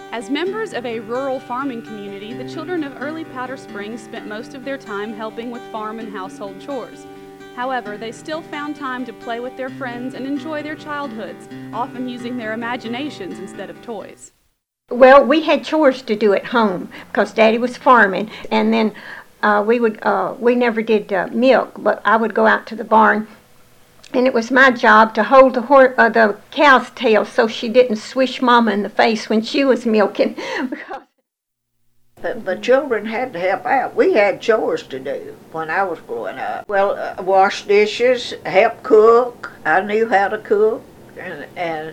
As members of a rural farming community, the children of early Powder Springs spent most of their time helping with farm and household chores. However, they still found time to play with their friends and enjoy their childhoods, often using their imaginations instead of toys. Well, we had chores to do at home because Daddy was farming, and then we never did milk, but I would go out to the barn, and it was my job to hold the cow's tail so she didn't swish Mama in the face when she was milking. The children had to help out. We had chores to do when I was growing up. Well, wash dishes, help cook. I knew how to cook, and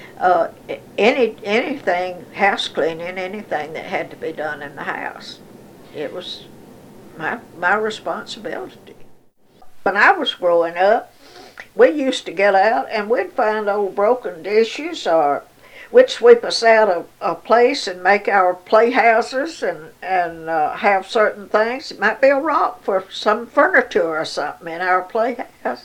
anything, house cleaning, anything that had to be done in the house. It was my responsibility. When I was growing up, we used to get out and we'd find old broken dishes, or we'd sweep us out a place and make our playhouses and have certain things. It might be a rock for some furniture or something in our playhouse.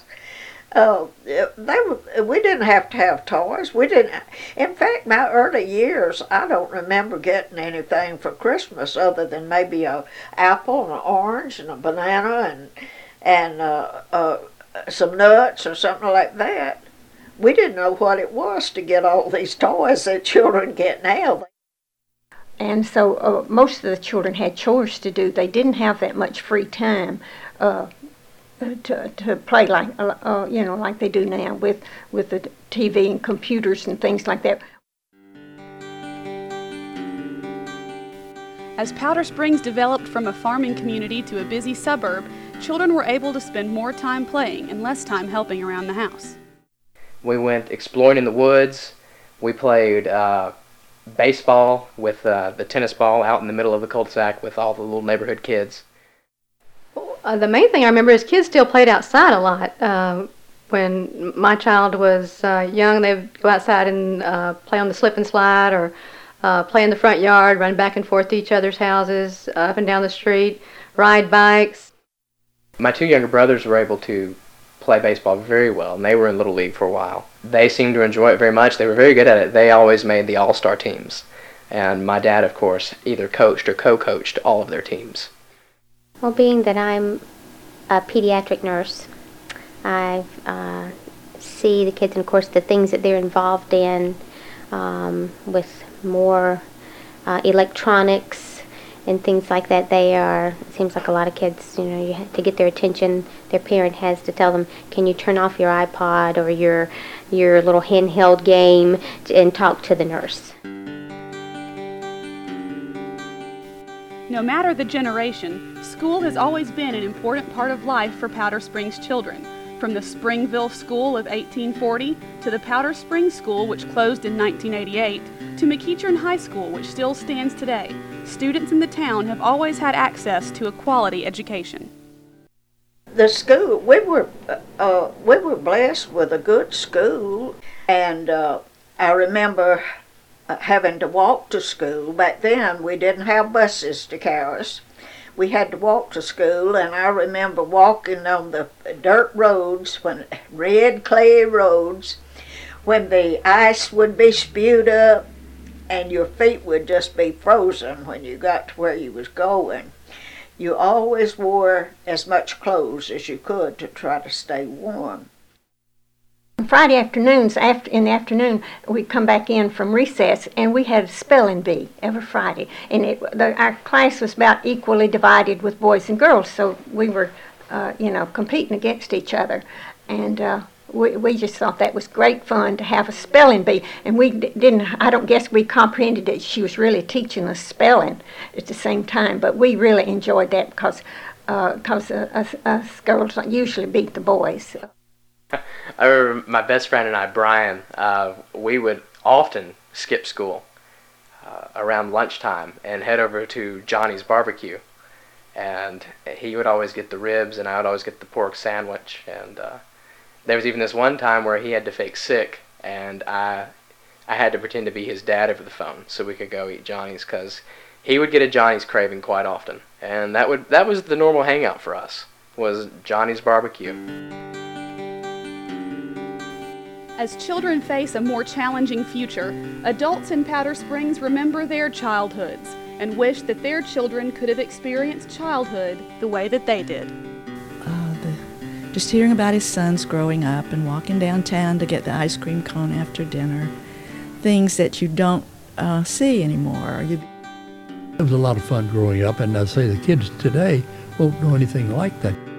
We didn't have to have toys. We didn't. In fact, my early years, I don't remember getting anything for Christmas other than maybe an apple and an orange and a banana and some nuts or something like that. We didn't know what it was to get all these toys that children get now. And so most of the children had chores to do. They didn't have that much free time to play like they do now with the TV and computers and things like that. As Powder Springs developed from a farming community to a busy suburb, children were able to spend more time playing and less time helping around the house. We went exploring in the woods. We played baseball with the tennis ball out in the middle of the cul-de-sac with all the little neighborhood kids. The main thing I remember is kids still played outside a lot. When my child was young, they would go outside and play on the slip and slide, or play in the front yard, run back and forth to each other's houses, up and down the street, ride bikes. My two younger brothers were able to play baseball very well, and they were in Little League for a while. They seemed to enjoy it very much. They were very good at it. They always made the all-star teams. And my dad, of course, either coached or co-coached all of their teams. Well, being that I'm a pediatric nurse, I see the kids and, of course, the things that they're involved in with more electronics and things like that. It seems like a lot of kids, you have to get their attention, their parent has to tell them, can you turn off your iPod or your little handheld game and talk to the nurse. No matter the generation, school has always been an important part of life for Powder Springs children. From the Springville School of 1840 to the Powder Springs School, which closed in 1988, to McEachern High School, which still stands today, students in the town have always had access to a quality education. The school, we were blessed with a good school, and I remember having to walk to school. Back then, we didn't have buses to carry us. We had to walk to school, and I remember walking on the dirt roads, red clay roads, when the ice would be spewed up and your feet would just be frozen when you got to where you was going. You always wore as much clothes as you could to try to stay warm. Friday afternoons, in the afternoon, we'd come back in from recess, and we had a spelling bee every Friday. And our class was about equally divided with boys and girls, so we were, competing against each other. And we just thought that was great fun to have a spelling bee. And I don't guess we comprehended that she was really teaching us spelling at the same time, but we really enjoyed that because us girls usually beat the boys. I remember my best friend and I, Brian, we would often skip school around lunchtime and head over to Johnny's Barbecue. And he would always get the ribs and I would always get the pork sandwich. And there was even this one time where he had to fake sick, and I had to pretend to be his dad over the phone so we could go eat Johnny's, because he would get a Johnny's craving quite often. And that was the normal hangout for us, was Johnny's Barbecue. As children face a more challenging future, adults in Powder Springs remember their childhoods and wish that their children could have experienced childhood the way that they did. Just hearing about his sons growing up and walking downtown to get the ice cream cone after dinner, things that you don't see anymore. It was a lot of fun growing up, and I say the kids today won't know anything like that.